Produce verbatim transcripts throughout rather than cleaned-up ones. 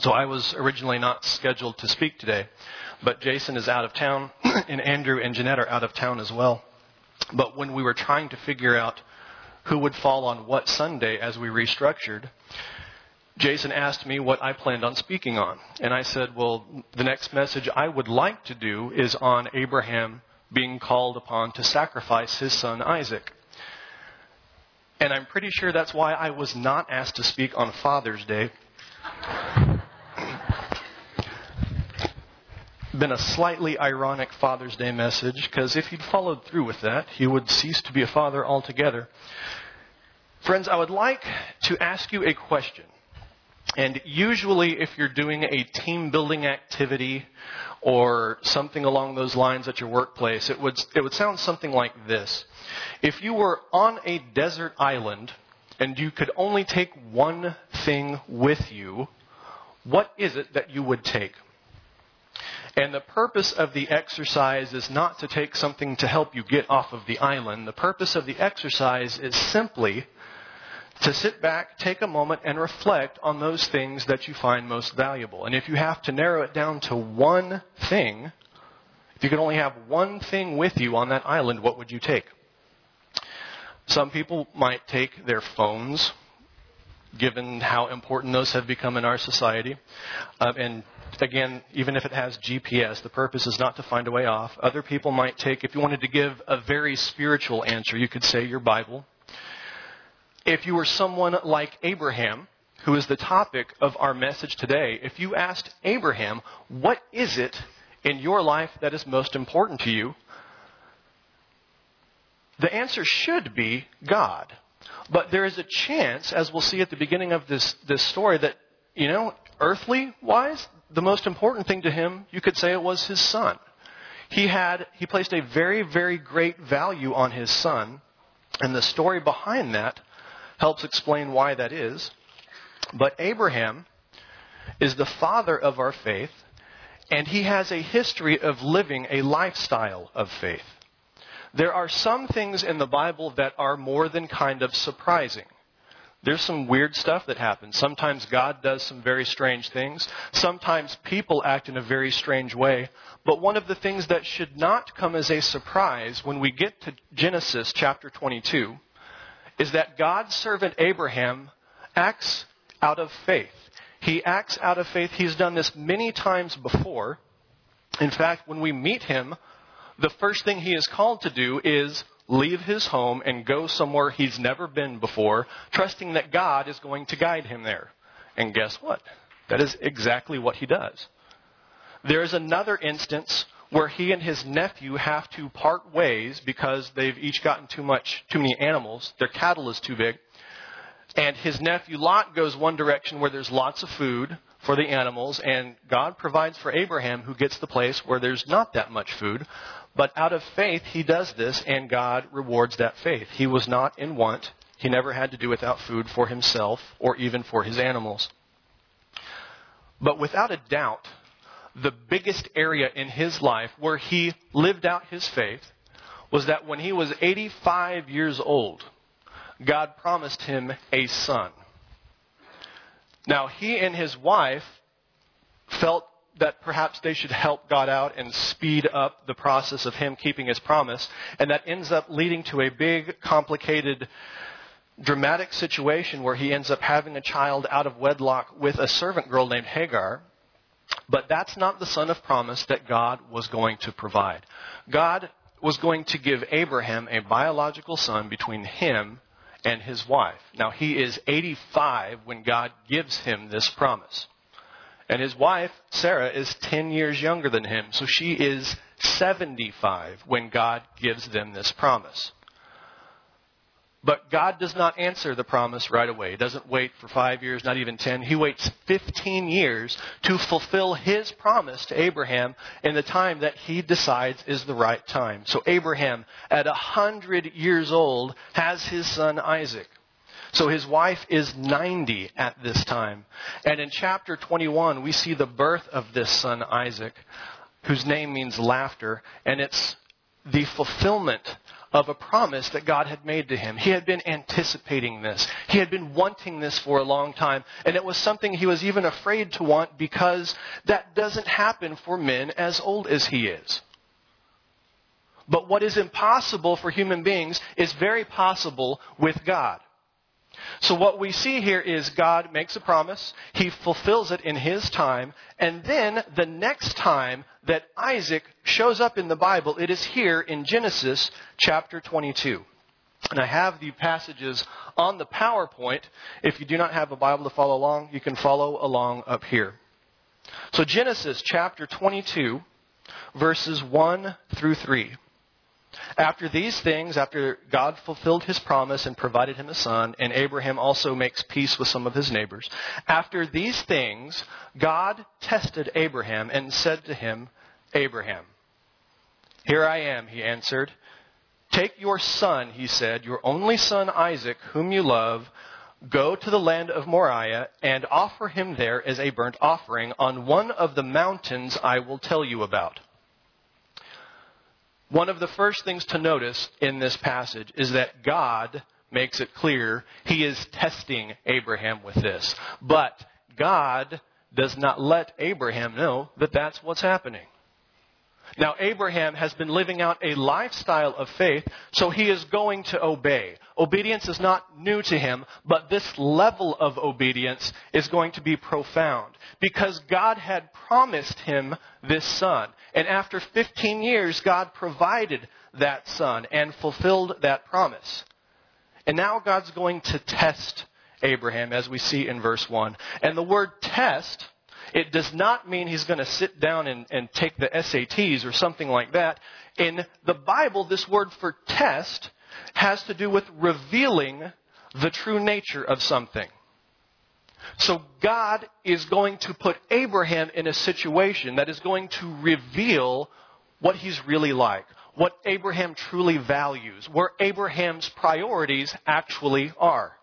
So I was originally not scheduled to speak today, but Jason is out of town, and Andrew and Jeanette are out of town as well. But when we were trying to figure out who would fall on what Sunday as we restructured, Jason asked me what I planned on speaking on. And I said, well, the next message I would like to do is on Abraham being called upon to sacrifice his son Isaac. And I'm pretty sure that's why I was not asked to speak on Father's Day. Been a slightly ironic Father's Day message, because if he'd followed through with that, he would cease to be a father altogether. Friends, I would like to ask you a question. And usually if you're doing a team building activity or something along those lines at your workplace, it would it would sound something like this. If you were on a desert island and you could only take one thing with you, what is it that you would take? And the purpose of the exercise is not to take something to help you get off of the island. The purpose of the exercise is simply to sit back, take a moment, and reflect on those things that you find most valuable. And if you have to narrow it down to one thing, if you could only have one thing with you on that island, what would you take? Some people might take their phones, given how important those have become in our society. Uh, and again, even if it has G P S, the purpose is not to find a way off. Other people might take, if you wanted to give a very spiritual answer, you could say your Bible. If you were someone like Abraham, who is the topic of our message today, if you asked Abraham, what is it in your life that is most important to you? The answer should be God. But there is a chance, as we'll see at the beginning of this, this story, that, you know, earthly-wise, the most important thing to him, you could say it was his son. He had, he placed a very, very great value on his son, and the story behind that helps explain why that is. But Abraham is the father of our faith, and he has a history of living a lifestyle of faith. There are some things in the Bible that are more than kind of surprising. There's some weird stuff that happens. Sometimes God does some very strange things. Sometimes people act in a very strange way. But one of the things that should not come as a surprise when we get to Genesis chapter twenty-two is that God's servant Abraham acts out of faith. He acts out of faith. He's done this many times before. In fact, when we meet him, the first thing he is called to do is leave his home and go somewhere he's never been before, trusting that God is going to guide him there. And guess what? That is exactly what he does. There is another instance where he and his nephew have to part ways because they've each gotten too much, too many animals. Their cattle is too big. And his nephew Lot goes one direction where there's lots of food for the animals, and God provides for Abraham, who gets the place where there's not that much food. But out of faith, he does this, and God rewards that faith. He was not in want. He never had to do without food for himself or even for his animals. But without a doubt, the biggest area in his life where he lived out his faith was that when he was eighty-five years old, God promised him a son. Now, he and his wife felt that perhaps they should help God out and speed up the process of him keeping his promise. And that ends up leading to a big, complicated, dramatic situation where he ends up having a child out of wedlock with a servant girl named Hagar. But that's not the son of promise that God was going to provide. God was going to give Abraham a biological son between him and his wife. Now, he is eighty-five when God gives him this promise. And his wife, Sarah, is ten years younger than him. So she is seventy-five when God gives them this promise. But God does not answer the promise right away. He doesn't wait for five years, not even ten. He waits fifteen years to fulfill his promise to Abraham in the time that he decides is the right time. So Abraham, at one hundred years old, has his son Isaac. So his wife is ninety at this time. And in chapter twenty-one, we see the birth of this son Isaac, whose name means laughter. And it's the fulfillment of a promise that God had made to him. He had been anticipating this. He had been wanting this for a long time. And it was something he was even afraid to want because that doesn't happen for men as old as he is. But what is impossible for human beings is very possible with God. So what we see here is God makes a promise, he fulfills it in his time, and then the next time that Isaac shows up in the Bible, it is here in Genesis chapter twenty-two. And I have the passages on the PowerPoint. If you do not have a Bible to follow along, you can follow along up here. So Genesis chapter twenty-two, verses one through three. After these things, after God fulfilled his promise and provided him a son, and Abraham also makes peace with some of his neighbors. After these things, God tested Abraham and said to him, Abraham, here I am, he answered. Take your son, he said, your only son Isaac, whom you love, go to the land of Moriah and offer him there as a burnt offering on one of the mountains I will tell you about. One of the first things to notice in this passage is that God makes it clear he is testing Abraham with this. But God does not let Abraham know that that's what's happening. Now, Abraham has been living out a lifestyle of faith, so he is going to obey. Obedience is not new to him, but this level of obedience is going to be profound because God had promised him this son. And after fifteen years, God provided that son and fulfilled that promise. And now God's going to test Abraham, as we see in verse one. And the word test, it does not mean he's going to sit down and, and take the S A Ts or something like that. In the Bible, this word for test has to do with revealing the true nature of something. So God is going to put Abraham in a situation that is going to reveal what he's really like, what Abraham truly values, where Abraham's priorities actually are.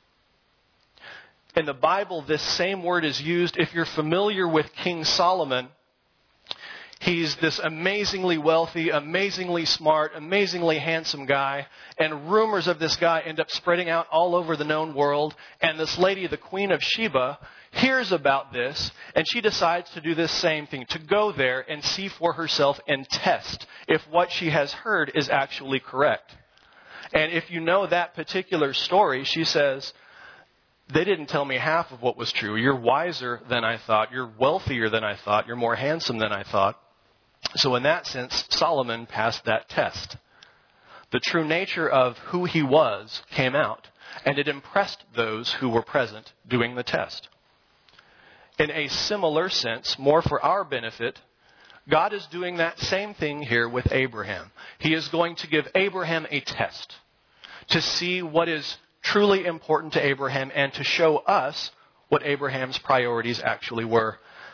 In the Bible, this same word is used. If you're familiar with King Solomon, he's this amazingly wealthy, amazingly smart, amazingly handsome guy. And rumors of this guy end up spreading out all over the known world. And this lady, the Queen of Sheba, hears about this. And she decides to do this same thing, to go there and see for herself and test if what she has heard is actually correct. And if you know that particular story, she says, they didn't tell me half of what was true. You're wiser than I thought. You're wealthier than I thought. You're more handsome than I thought. So in that sense, Solomon passed that test. The true nature of who he was came out, and it impressed those who were present doing the test. In a similar sense, more for our benefit, God is doing that same thing here with Abraham. He is going to give Abraham a test to see what is truly important to Abraham and to show us what Abraham's priorities actually were.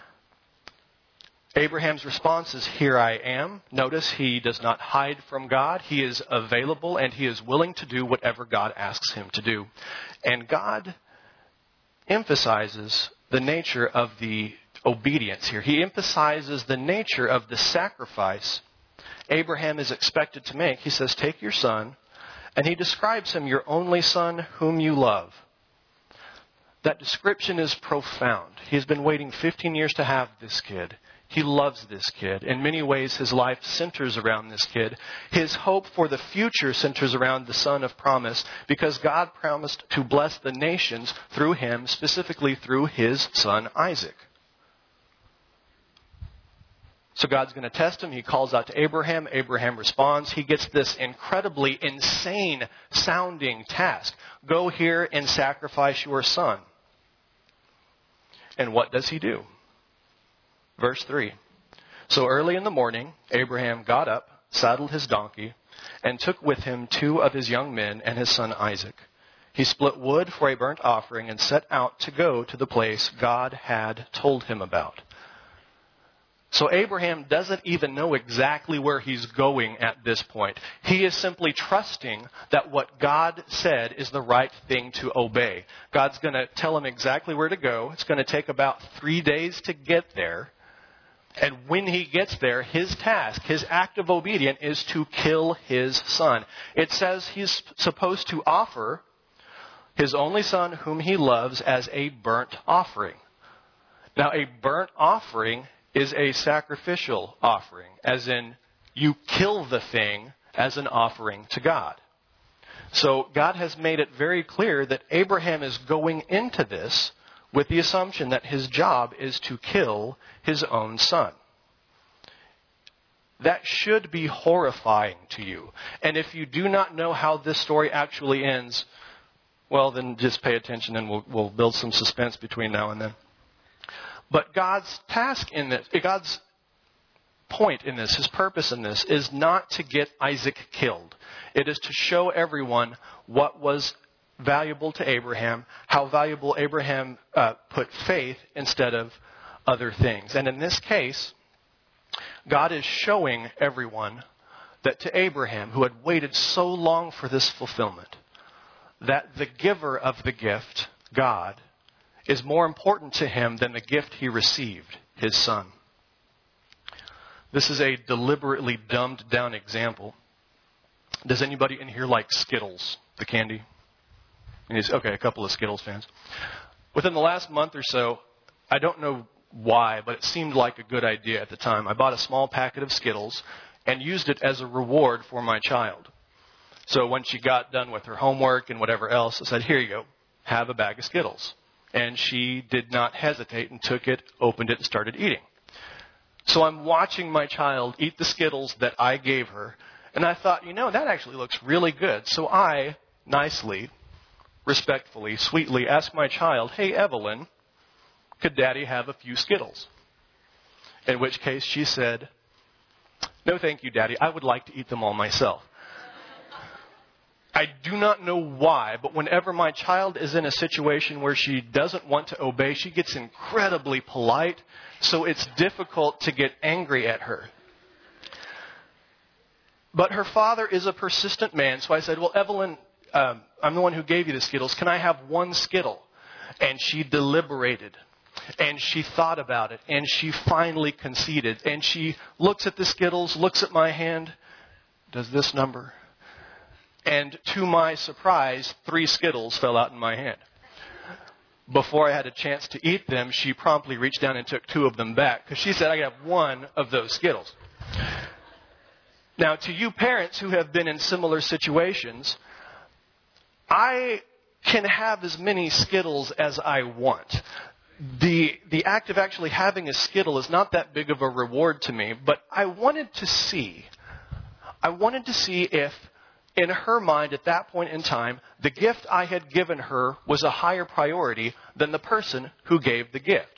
Abraham's response is, here I am. Notice he does not hide from God. He is available and he is willing to do whatever God asks him to do. And God emphasizes the nature of the obedience here. He emphasizes the nature of the sacrifice Abraham is expected to make. He says, take your son. And he describes him, your only son whom you love. That description is profound. He's been waiting fifteen years to have this kid. He loves this kid. In many ways, his life centers around this kid. His hope for the future centers around the son of promise because God promised to bless the nations through him, specifically through his son Isaac. So God's going to test him. He calls out to Abraham. Abraham responds. He gets this incredibly insane sounding task. Go here and sacrifice your son. And what does he do? Verse three. So early in the morning, Abraham got up, saddled his donkey, and took with him two of his young men and his son Isaac. He split wood for a burnt offering and set out to go to the place God had told him about. So Abraham doesn't even know exactly where he's going at this point. He is simply trusting that what God said is the right thing to obey. God's going to tell him exactly where to go. It's going to take about three days to get there. And when he gets there, his task, his act of obedience is to kill his son. It says he's supposed to offer his only son whom he loves as a burnt offering. Now, a burnt offering is a sacrificial offering, as in you kill the thing as an offering to God. So God has made it very clear that Abraham is going into this with the assumption that his job is to kill his own son. That should be horrifying to you. And if you do not know how this story actually ends, well, then just pay attention and we'll, we'll build some suspense between now and then. But God's task in this, God's point in this, his purpose in this, is not to get Isaac killed. It is to show everyone what was valuable to Abraham, how valuable Abraham uh, put faith instead of other things. And in this case, God is showing everyone that to Abraham, who had waited so long for this fulfillment, that the giver of the gift, God, is more important to him than the gift he received, his son. This is a deliberately dumbed down example. Does anybody in here like Skittles, the candy? Okay, a couple of Skittles fans. Within the last month or so, I don't know why, but it seemed like a good idea at the time. I bought a small packet of Skittles and used it as a reward for my child. So when she got done with her homework and whatever else, I said, here you go, have a bag of Skittles. And she did not hesitate and took it, opened it, and started eating. So I'm watching my child eat the Skittles that I gave her, and I thought, you know, that actually looks really good. So I nicely, respectfully, sweetly asked my child, hey, Evelyn, could Daddy have a few Skittles? In which case she said, no, thank you, Daddy. I would like to eat them all myself. I do not know why, but whenever my child is in a situation where she doesn't want to obey, she gets incredibly polite, so it's difficult to get angry at her. But her father is a persistent man, so I said, well, Evelyn, um, I'm the one who gave you the Skittles. Can I have one Skittle? And she deliberated, and she thought about it, and she finally conceded. And she looks at the Skittles, looks at my hand, does this number? And to my surprise, three Skittles fell out in my hand. Before I had a chance to eat them, she promptly reached down and took two of them back, because she said I could have one of those Skittles. Now, to you parents who have been in similar situations, I can have as many Skittles as I want. The the act of actually having a Skittle is not that big of a reward to me, but I wanted to see, I wanted to see if, in her mind at that point in time, the gift I had given her was a higher priority than the person who gave the gift.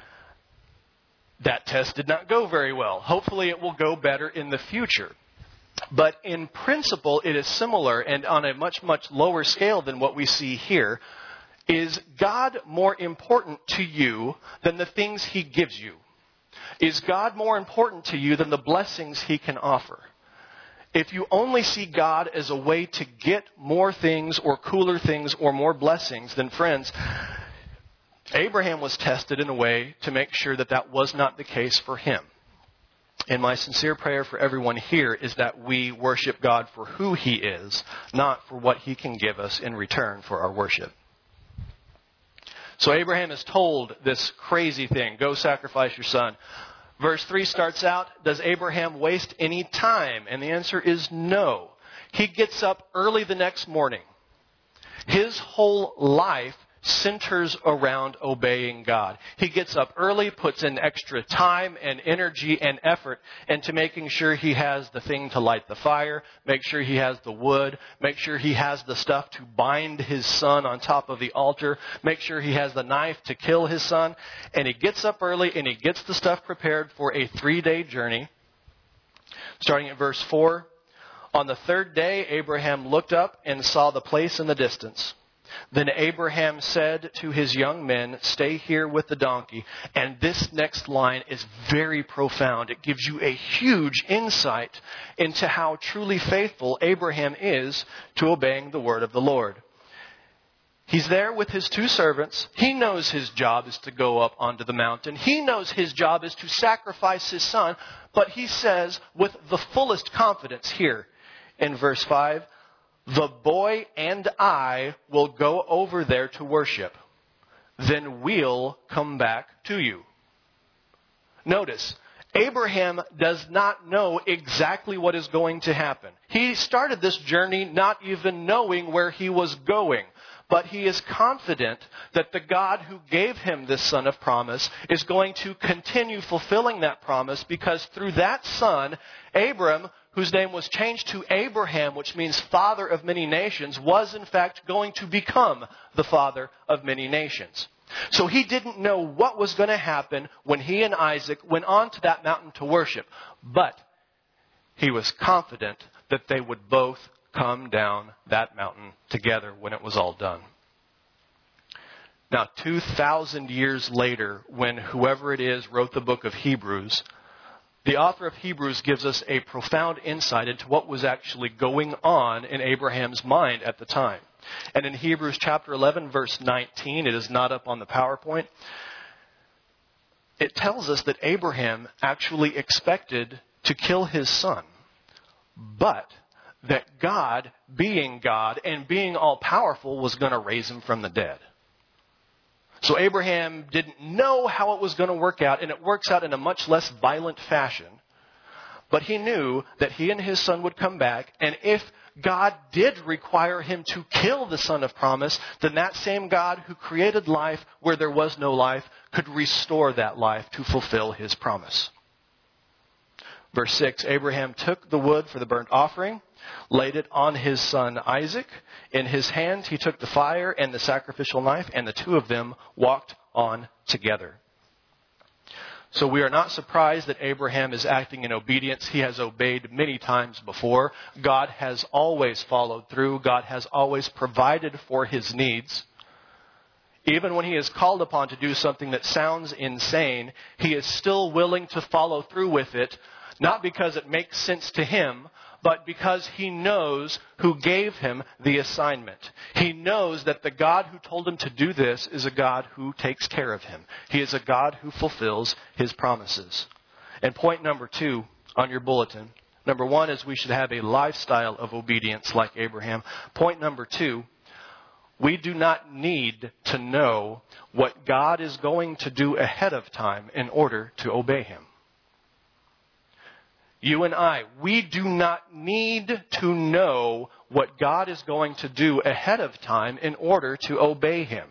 That test did not go very well. Hopefully it will go better in the future. But in principle, it is similar, and on a much, much lower scale than what we see here. Is God more important to you than the things he gives you? Is God more important to you than the blessings he can offer? If you only see God as a way to get more things or cooler things or more blessings, then friends, Abraham was tested in a way to make sure that that was not the case for him. And my sincere prayer for everyone here is that we worship God for who he is, not for what he can give us in return for our worship. So Abraham is told this crazy thing, go sacrifice your son. Verse three starts out, does Abraham waste any time? And the answer is no. He gets up early the next morning. His whole life centers around obeying God. He gets up early, puts in extra time and energy and effort into making sure he has the thing to light the fire, make sure he has the wood, make sure he has the stuff to bind his son on top of the altar, make sure he has the knife to kill his son. And he gets up early and he gets the stuff prepared for a three-day journey. Starting at verse four, on the third day, Abraham looked up and saw the place in the distance. Then Abraham said to his young men, stay here with the donkey. And this next line is very profound. It gives you a huge insight into how truly faithful Abraham is to obeying the word of the Lord. He's there with his two servants. He knows his job is to go up onto the mountain. He knows his job is to sacrifice his son. But he says with the fullest confidence here in verse five, the boy and I will go over there to worship. Then we'll come back to you. Notice, Abraham does not know exactly what is going to happen. He started this journey not even knowing where he was going. But he is confident that the God who gave him this son of promise is going to continue fulfilling that promise, because through that son, Abram, whose name was changed to Abraham, which means father of many nations, was in fact going to become the father of many nations. So he didn't know what was going to happen when he and Isaac went on to that mountain to worship. But he was confident that they would both come down that mountain together when it was all done. Now, two thousand years later, when whoever it is wrote the book of Hebrews, the author of Hebrews gives us a profound insight into what was actually going on in Abraham's mind at the time. And in Hebrews chapter eleven, verse nineteen, it is not up on the PowerPoint, it tells us that Abraham actually expected to kill his son, but that God, being God and being all-powerful, was going to raise him from the dead. So Abraham didn't know how it was going to work out, and it works out in a much less violent fashion. But he knew that he and his son would come back, and if God did require him to kill the son of promise, then that same God who created life where there was no life could restore that life to fulfill his promise. Verse six, Abraham took the wood for the burnt offering, laid it on his son Isaac. In his hands he took the fire and the sacrificial knife, and the two of them walked on together. So we are not surprised that Abraham is acting in obedience. He has obeyed many times before. God has always followed through. God has always provided for his needs. Even when he is called upon to do something that sounds insane, he is still willing to follow through with it, not because it makes sense to him, but because he knows who gave him the assignment. He knows that the God who told him to do this is a God who takes care of him. He is a God who fulfills his promises. And point number two on your bulletin, number one is we should have a lifestyle of obedience like Abraham. Point number two, we do not need to know what God is going to do ahead of time in order to obey him. You and I, we do not need to know what God is going to do ahead of time in order to obey him.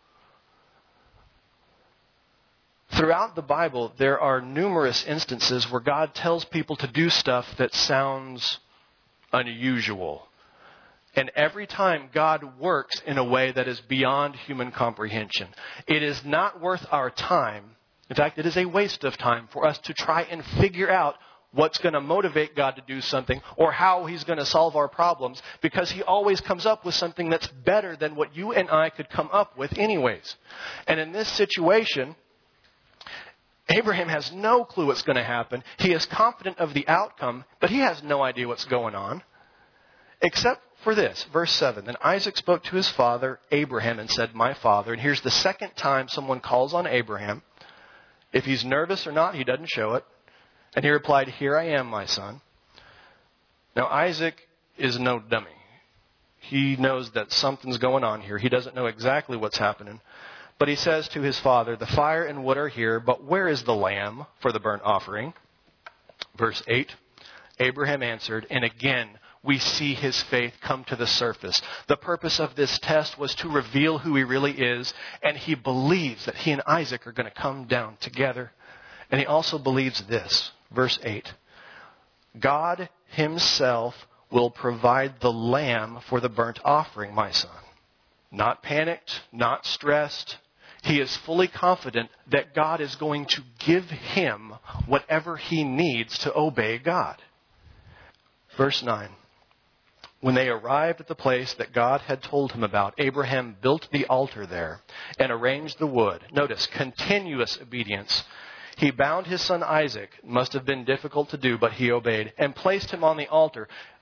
Throughout the Bible, there are numerous instances where God tells people to do stuff that sounds unusual. And every time God works in a way that is beyond human comprehension. It is not worth our time. In fact, it is a waste of time for us to try and figure out what's going to motivate God to do something or how he's going to solve our problems, because he always comes up with something that's better than what you and I could come up with anyways. And in this situation, Abraham has no clue what's going to happen. He is confident of the outcome, but he has no idea what's going on. Except for this, verse seven. Then Isaac spoke to his father, Abraham, and said, "My father." And here's the second time someone calls on Abraham. If he's nervous or not, he doesn't show it. And he replied, "Here I am, my son." Now Isaac is no dummy. He knows that something's going on here. He doesn't know exactly what's happening. But he says to his father, "The fire and wood are here, but where is the lamb for the burnt offering?" Verse eight, Abraham answered, and again we see his faith come to the surface. The purpose of this test was to reveal who he really is, and he believes that he and Isaac are going to come down together. And he also believes this, verse eight, God himself will provide the lamb for the burnt offering, my son. Not panicked, not stressed. He is fully confident that God is going to give him whatever he needs to obey God. Verse nine. When they arrived at the place that God had told him about, Abraham built the altar there and arranged the wood. Notice, continuous obedience. He bound his son Isaac. It must have been difficult to do, but he obeyed, and placed him on the altar.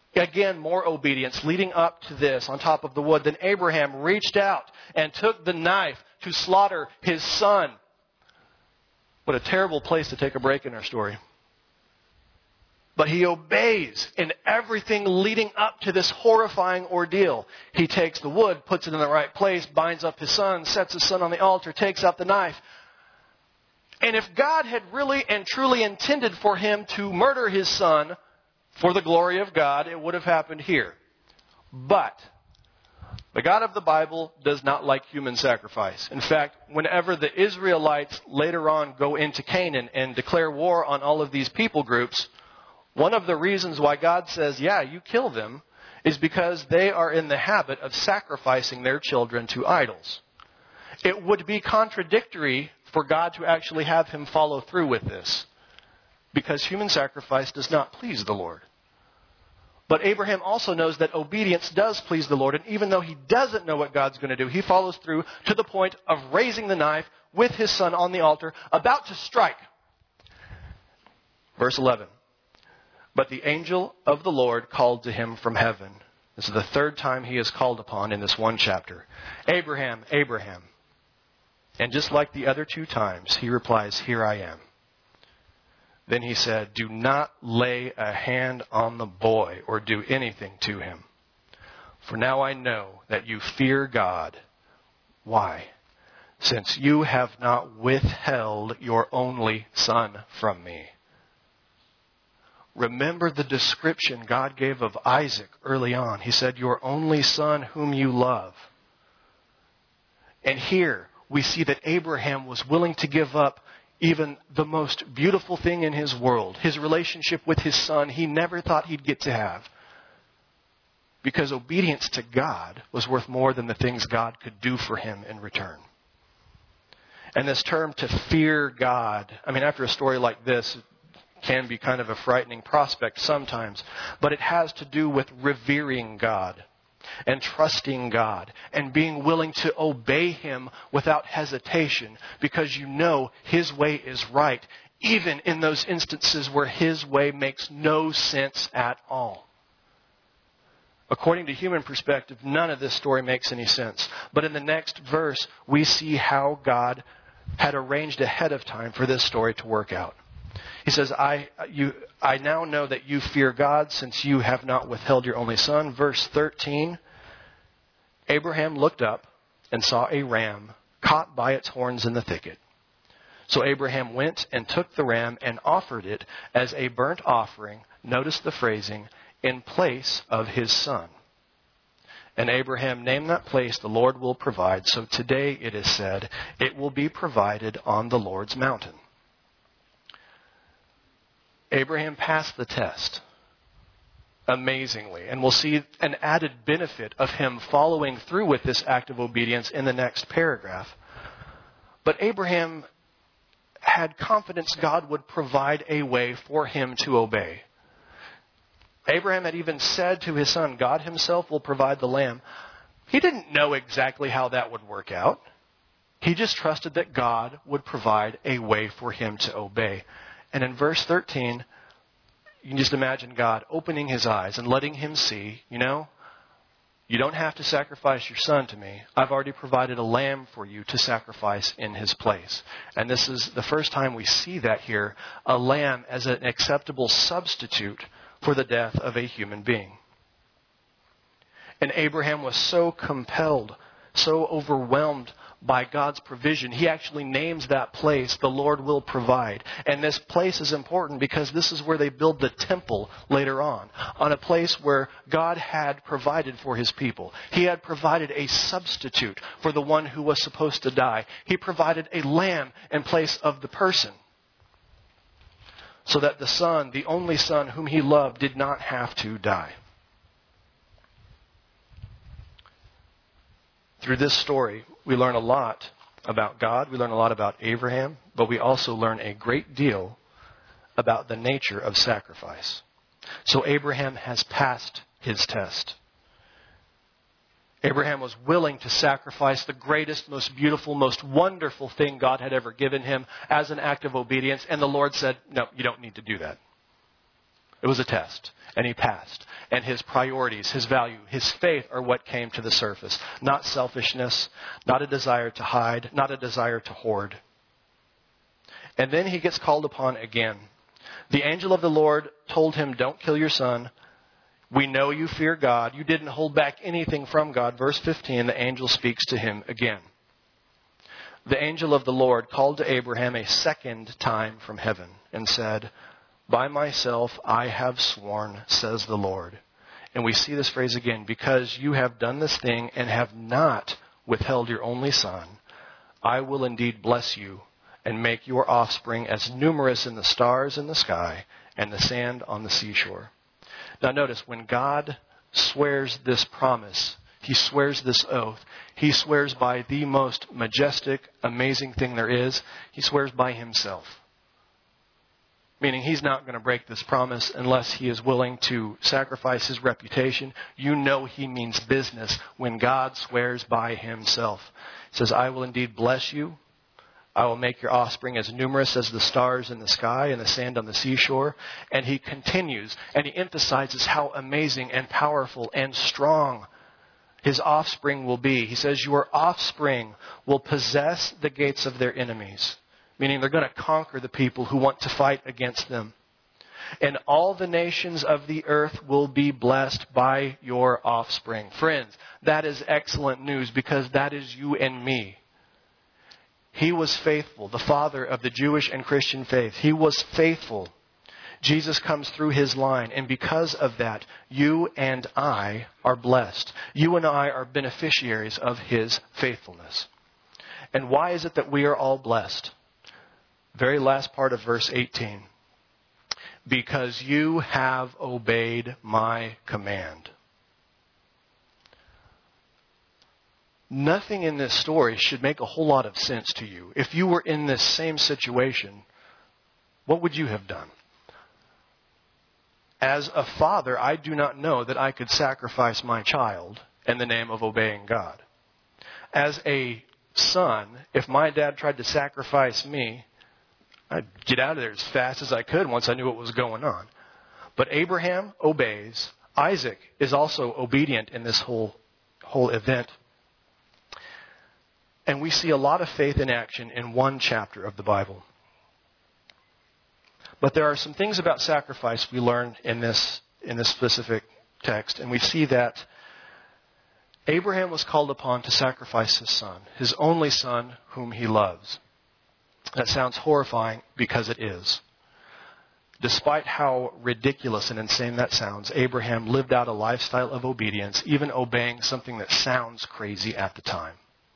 Again, more obedience leading up to this on top of the wood. Then Abraham reached out and took the knife to slaughter his son. What a terrible place to take a break in our story. But he obeys in everything leading up to this horrifying ordeal. He takes the wood, puts it in the right place, binds up his son, sets his son on the altar, takes out the knife. And if God had really and truly intended for him to murder his son for the glory of God, it would have happened here. But the God of the Bible does not like human sacrifice. In fact, whenever the Israelites later on go into Canaan and declare war on all of these people groups, one of the reasons why God says, yeah, you kill them, is because they are in the habit of sacrificing their children to idols. It would be contradictory for God to actually have him follow through with this, because human sacrifice does not please the Lord. But Abraham also knows that obedience does please the Lord, and even though he doesn't know what God's going to do, he follows through to the point of raising the knife with his son on the altar, about to strike. Verse eleven. But the angel of the Lord called to him from heaven. This is the third time he is called upon in this one chapter. Abraham, Abraham. And just like the other two times, he replies, here I am. Then he said, do not lay a hand on the boy or do anything to him. For now I know that you fear God. Why? Since you have not withheld your only son from me. Remember the description God gave of Isaac early on. He said, your only son whom you love. And here we see that Abraham was willing to give up even the most beautiful thing in his world, his relationship with his son he never thought he'd get to have. Because obedience to God was worth more than the things God could do for him in return. And this term, to fear God, I mean, after a story like this, can be kind of a frightening prospect sometimes, but it has to do with revering God and trusting God and being willing to obey him without hesitation because you know his way is right, even in those instances where his way makes no sense at all. According to human perspective, none of this story makes any sense. But in the next verse, we see how God had arranged ahead of time for this story to work out. He says, I, you, I now know that you fear God since you have not withheld your only son. Verse thirteen, Abraham looked up and saw a ram caught by its horns in the thicket. So Abraham went and took the ram and offered it as a burnt offering, notice the phrasing, in place of his son. And Abraham named that place, the Lord will provide. So today it is said, it will be provided on the Lord's mountain. Abraham passed the test amazingly. And we'll see an added benefit of him following through with this act of obedience in the next paragraph. But Abraham had confidence God would provide a way for him to obey. Abraham had even said to his son, God himself will provide the lamb. He didn't know exactly how that would work out. He just trusted that God would provide a way for him to obey. And in verse thirteen, you can just imagine God opening his eyes and letting him see, you know, you don't have to sacrifice your son to me. I've already provided a lamb for you to sacrifice in his place. And this is the first time we see that here, a lamb as an acceptable substitute for the death of a human being. And Abraham was so compelled, so overwhelmed by God's provision, he actually names that place, the Lord will provide. And this place is important because this is where they build the temple later on, on a place where God had provided for his people. He had provided a substitute for the one who was supposed to die. He provided a lamb in place of the person, so that the son, the only son whom he loved, did not have to die. Through this story, we learn a lot about God, we learn a lot about Abraham, but we also learn a great deal about the nature of sacrifice. So Abraham has passed his test. Abraham was willing to sacrifice the greatest, most beautiful, most wonderful thing God had ever given him as an act of obedience. And the Lord said, no, you don't need to do that. It was a test. And he passed. And his priorities, his value, his faith are what came to the surface. Not selfishness, not a desire to hide, not a desire to hoard. And then he gets called upon again. The angel of the Lord told him, don't kill your son. We know you fear God. You didn't hold back anything from God. Verse fifteen, the angel speaks to him again. The angel of the Lord called to Abraham a second time from heaven and said, by myself I have sworn, says the Lord. And we see this phrase again, because you have done this thing and have not withheld your only son, I will indeed bless you and make your offspring as numerous in the stars in the sky and the sand on the seashore. Now notice, when God swears this promise, he swears this oath, he swears by the most majestic, amazing thing there is. He swears by himself. Meaning he's not going to break this promise unless he is willing to sacrifice his reputation. You know he means business when God swears by himself. He says, I will indeed bless you. I will make your offspring as numerous as the stars in the sky and the sand on the seashore. And he continues and he emphasizes how amazing and powerful and strong his offspring will be. He says, your offspring will possess the gates of their enemies. Meaning they're going to conquer the people who want to fight against them. And all the nations of the earth will be blessed by your offspring. Friends, that is excellent news because that is you and me. He was faithful, the father of the Jewish and Christian faith. He was faithful. Jesus comes through his line, and because of that, you and I are blessed. You and I are beneficiaries of his faithfulness. And why is it that we are all blessed? Very last part of verse eighteen. Because you have obeyed my command. Nothing in this story should make a whole lot of sense to you. If you were in this same situation, what would you have done? As a father, I do not know that I could sacrifice my child in the name of obeying God. As a son, if my dad tried to sacrifice me, I'd get out of there as fast as I could once I knew what was going on. But Abraham obeys. Isaac is also obedient in this whole, whole event. And we see a lot of faith in action in one chapter of the Bible. But there are some things about sacrifice we learn in this, in this specific text. And we see that Abraham was called upon to sacrifice his son, his only son whom he loves. That sounds horrifying because it is. Despite how ridiculous and insane that sounds, Abraham lived out a lifestyle of obedience, even obeying something that sounds crazy at the time.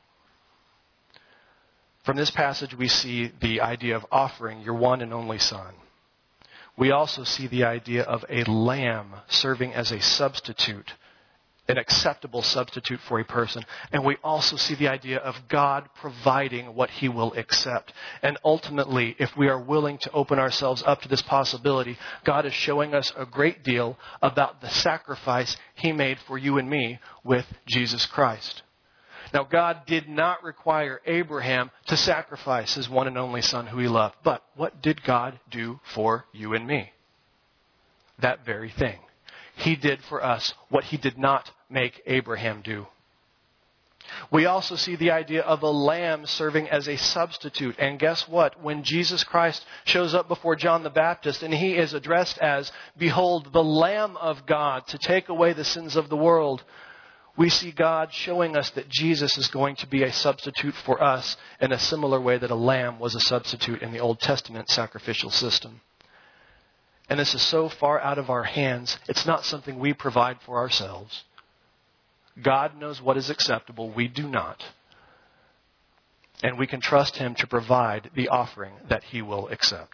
From this passage, we see the idea of offering your one and only son. We also see the idea of a lamb serving as a substitute, an acceptable substitute for a person. And we also see the idea of God providing what he will accept. And ultimately, if we are willing to open ourselves up to this possibility, God is showing us a great deal about the sacrifice he made for you and me with Jesus Christ. Now, God did not require Abraham to sacrifice his one and only son who he loved. But what did God do for you and me? That very thing. He did for us what he did not make Abraham do. We also see the idea of a lamb serving as a substitute. And guess what? When Jesus Christ shows up before John the Baptist and he is addressed as, behold, the Lamb of God to take away the sins of the world, we see God showing us that Jesus is going to be a substitute for us in a similar way that a lamb was a substitute in the Old Testament sacrificial system. And this is so far out of our hands, it's not something we provide for ourselves. God knows what is acceptable. We do not. And we can trust him to provide the offering that he will accept.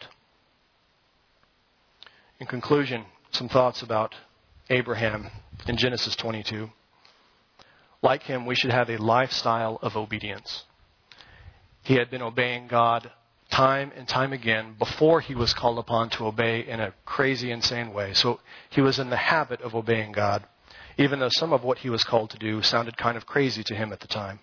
In conclusion, some thoughts about Abraham in Genesis twenty-two. Like him, we should have a lifestyle of obedience. He had been obeying God time and time again before he was called upon to obey in a crazy, insane way. So he was in the habit of obeying God, even though some of what he was called to do sounded kind of crazy to him at the time.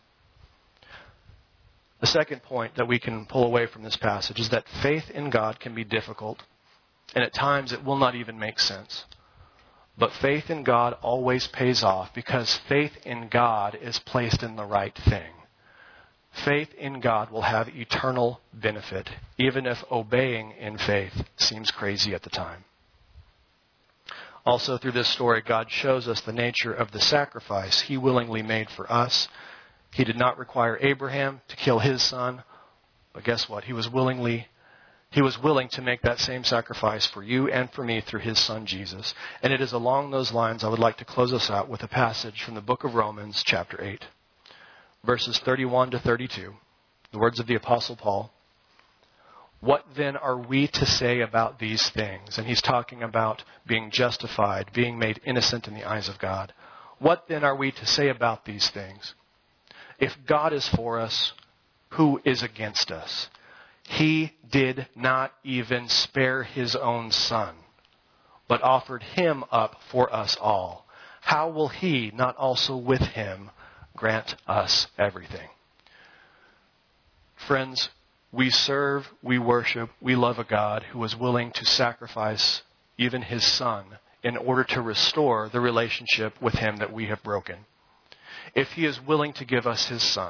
The second point that we can pull away from this passage is that faith in God can be difficult. And at times it will not even make sense. But faith in God always pays off because faith in God is placed in the right thing. Faith in God will have eternal benefit, even if obeying in faith seems crazy at the time. Also, through this story, God shows us the nature of the sacrifice He willingly made for us. He did not require Abraham to kill his son, but guess what? He was willingly, he was willing to make that same sacrifice for you and for me through His Son Jesus. And it is along those lines I would like to close us out with a passage from the book of Romans, chapter eight. Verses thirty-one to thirty-two, the words of the Apostle Paul. What then are we to say about these things? And he's talking about being justified, being made innocent in the eyes of God. What then are we to say about these things? If God is for us, who is against us? He did not even spare His own Son, but offered Him up for us all. How will He not also with Him grant us everything? Friends, we serve, we worship, we love a God who was willing to sacrifice even His Son in order to restore the relationship with Him that we have broken. If He is willing to give us His Son,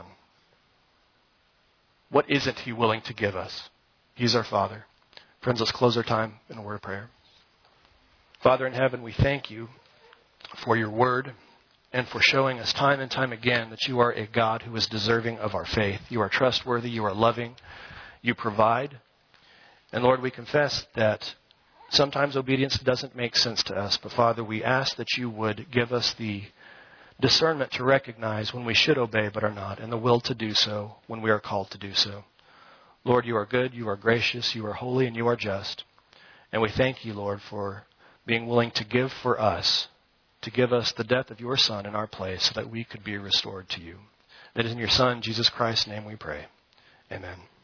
what isn't He willing to give us? He's our Father. Friends, let's close our time in a word of prayer. Father in heaven, we thank You for Your word, and for showing us time and time again that You are a God who is deserving of our faith. You are trustworthy. You are loving. You provide. And Lord, we confess that sometimes obedience doesn't make sense to us. But Father, we ask that You would give us the discernment to recognize when we should obey but are not, and the will to do so when we are called to do so. Lord, You are good. You are gracious. You are holy, and You are just. And we thank You, Lord, for being willing to give for us, to give us the death of Your Son in our place so that we could be restored to You. It is in Your Son, Jesus Christ's name, we pray. Amen.